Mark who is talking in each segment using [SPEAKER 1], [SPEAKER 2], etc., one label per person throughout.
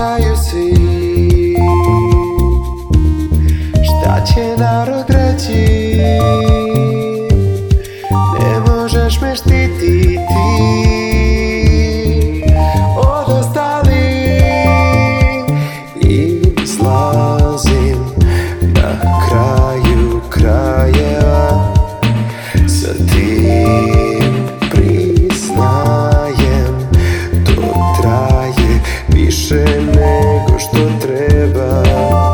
[SPEAKER 1] Pričaju svi šta će narod reći. Ne možeš me štititi od ostalih. Izlazim na kraju krajeva, sa tim priznajem, to traje više nego što treba.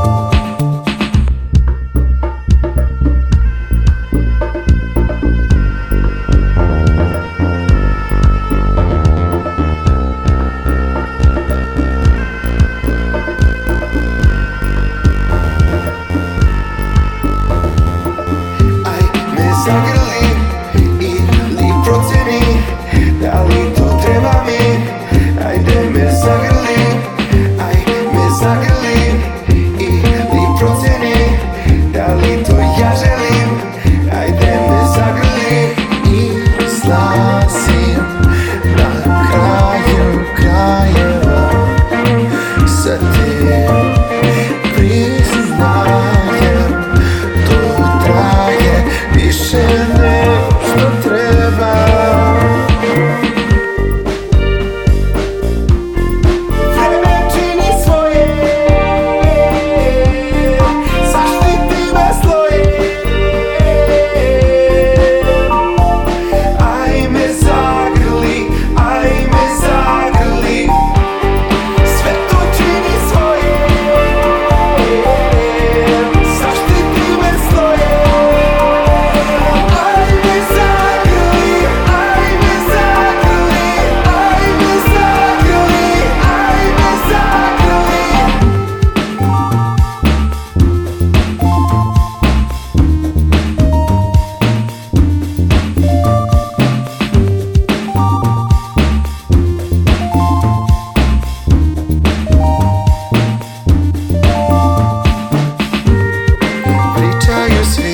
[SPEAKER 1] Zagrli ili proceni da li to treba mi. Ajde me zagrli, aj me zagrli ili proceni da li to ja želim. Ajde me zagrli i slazim na kraju krajeva, sa tim priznajem, to traje više nego što treba. Vreme čini svoje, zaštiti me sloje. Ajme zagrli, ajme zagrli, sve to čini svoje. Zaštiti me sloje. Pričaju svi